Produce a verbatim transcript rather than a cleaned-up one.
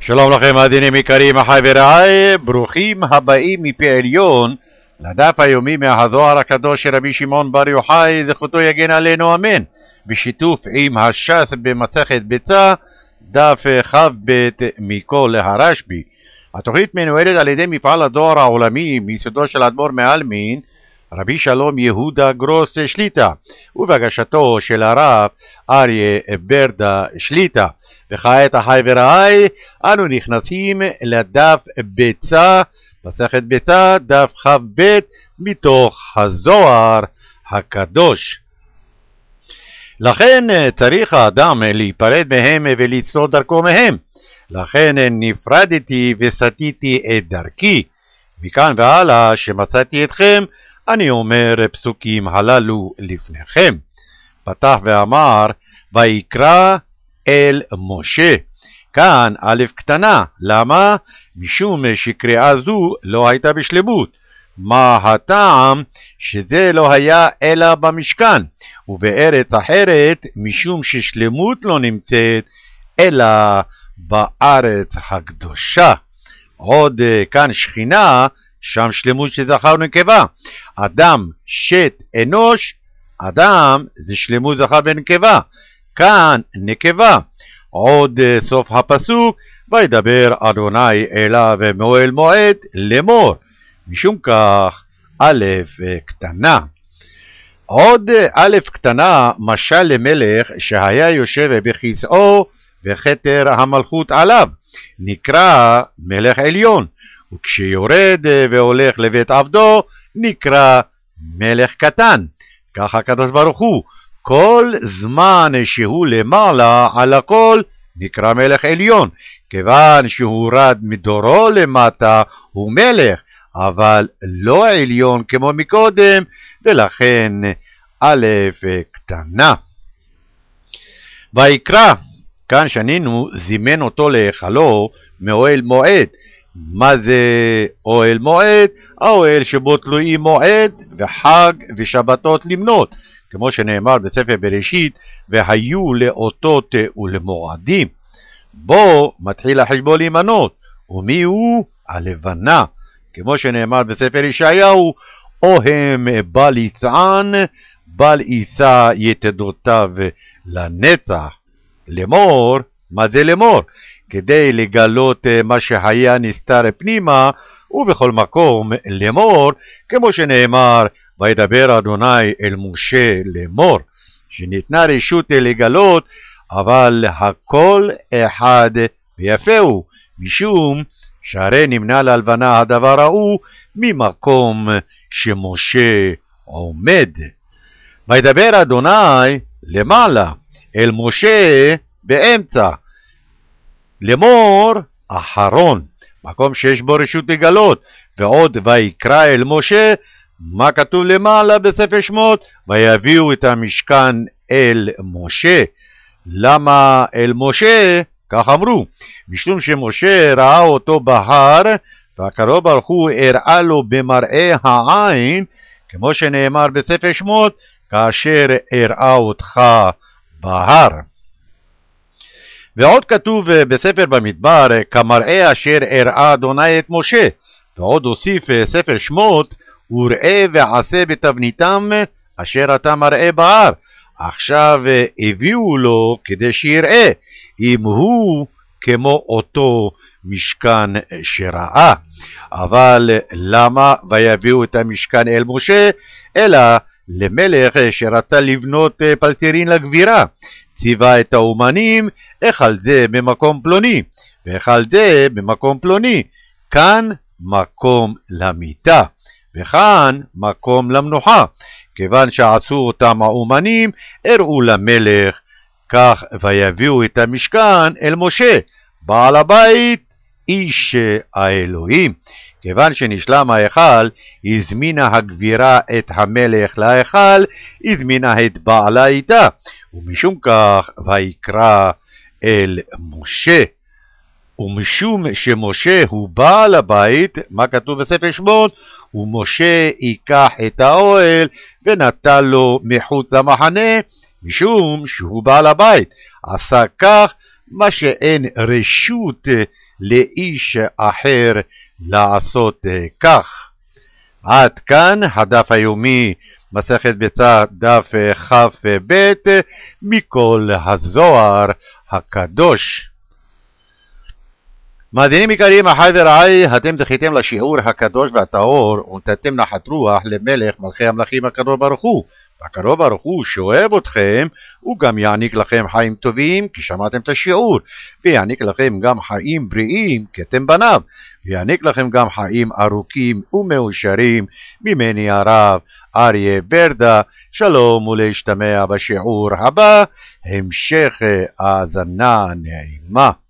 שלום לכם מאזינים יקרים, אחי ורעי, ברוכים הבאים מפי עליון לדף היומי מהזוהר הקדוש של רבי שמעון בר יוחאי, זכותו יגן עלינו אמן, בשיתוף עם הש"ס במסכת ביצה, דף כ"ב מכל הרשב"י. התוכנית מנוהלת על ידי מפעל הדואר העולמי מיסודו של אדמו"ר מעלמין רבי שלום יהודה גרוס שליטה, ובהגשתו של הרב אריה ברדה שליטה. וכעת אחי ורעי, אנו נכנסים לדף ביצה, מסכת ביצה, דף כ"ב מתוך הזוהר הקדוש. לכן צריך האדם להיפרד מהם ולצלול דרכו מהם. לכן נפרדתי וסטיתי את דרכי. מכאן והלאה שמצאתי אתכם, אני אומר פסוקים הללו לפניכם. פתח ואמר, ויקרא אל משה. כאן א' קטנה. למה? משום שקריאה זו לא הייתה בשלמות. מה הטעם? שזה לא היה אלא במשכן, ובארץ אחרת משום ששלמות לא נמצאת אלא בארץ הקדושה. עוד כאן שכינה, שם שלמות שזכר ונקבה. אדם, שת, אנוש, אדם זה שלמות זכר ונקבה. כאן נקבה. עוד סוף הפסוק, וידבר אדוני אליו מאוהל מועד לאמור. משום כך א' קטנה. עוד א' קטנה, משל למלך שהיה יושב בכיסאו וכתר המלכות עליו, נקרא מלך עליון, וכשיורד והולך לבית עבדו נקרא מלך קטן. ככה הקדוש ברוך הוא, כל זמן שהוא למעלה על הכל נקרא מלך עליון, כיוון שהוא רד מדורו למטה הוא מלך, אבל לא עליון כמו מקודם, ולכן א' קטנה. ויקרא, כאן שנינו, זימן אותו להיכלו מאוהל מועד. מה זה אוהל מועד? האוהל שבו תלויים מועד וחג ושבתות למנות, כמו שנאמר בספר בראשית, והיו לאותות ולמועדים. בו מתחיל החשבון להימנות. ומי הוא? הלבנה, כמו שנאמר בספר ישעיהו, אוהם בל יצען, בל יישא יתדותיו לנצח. לאמור, מה זה לאמור? כדי לגלות מה שהיה נסתר פנימה, ובכל מקום לאמור, כמו שנאמר, וידבר אדוני אל משה לאמור, שניתנה רשות לגלות, אבל הכל אחד ויפה הוא, משום שהרי נמנע להלבנה הדבר ההוא ממקום שמשה עומד. וידבר אדוני למעלה, אל משה באמצע, לאמור אחרון, מקום שיש בו רשות לגלות. ועוד ויקרא אל משה, מה כתוב למעלה בספר שמות? ויביאו את המשכן אל משה. למה אל משה? כך אמרו, משום שמשה ראה אותו בהר, והקדוש ברוך הוא הראה לו במראה העין, כמו שנאמר בספר שמות, כאשר הראה אותך בהר. ועוד כתוב בספר במדבר, כמראה אשר הראה אדוני את משה. ועוד הוסיף ספר שמות, וראה ועשה בתבניתם אשר אתה מראה בהר. עכשיו הביאו לו כדי שיראה אם הוא כמו אותו משכן שראה. אבל למה ויביאו את המשכן אל משה? אלא למלך שרצה לבנות פלטרין לגבירה, ציווה את האומנים, אחד זה במקום פלוני ואחד זה במקום פלוני, כאן מקום למיטה וכאן מקום למנוחה. כיוון שעשו אותם האומנים, הראו למלך, כך ויביאו את המשכן אל משה, בעל הבית, איש האלוהים. כיוון שנשלם ההיכל, הזמינה הגבירה את המלך להיכל, הזמינה את בעלה איתה, ומשום כך ויקרא אל משה. ומשום שמשה הוא בעל הבית, מה כתוב בספר שמות? ומשה ייקח את האוהל ונתן לו מחוץ למחנה, משום שהוא בעל הבית. עשה כך מה שאין רשות לאיש אחר לעשות כך. עד כאן הדף היומי, מסכת ביצה דף כ"ב מכל הזוהר הקדוש. מאזינים יקרים, אחי ורעי, אתם זכיתם לשיעור הקדוש והטהור ונתתם נחת רוח למלך מלכי המלכים הקדוש ברוך הוא. הקדוש ברוך הוא שאוהב אתכם, הוא גם יעניק לכם חיים טובים כי שמעתם את השיעור, ויעניק לכם גם חיים בריאים כי אתם בניו, ויעניק לכם גם חיים ארוכים ומאושרים. ממני הרב אריה ברדה, שלום ולהשתמע בשיעור הבא, המשך האזנה נעימה.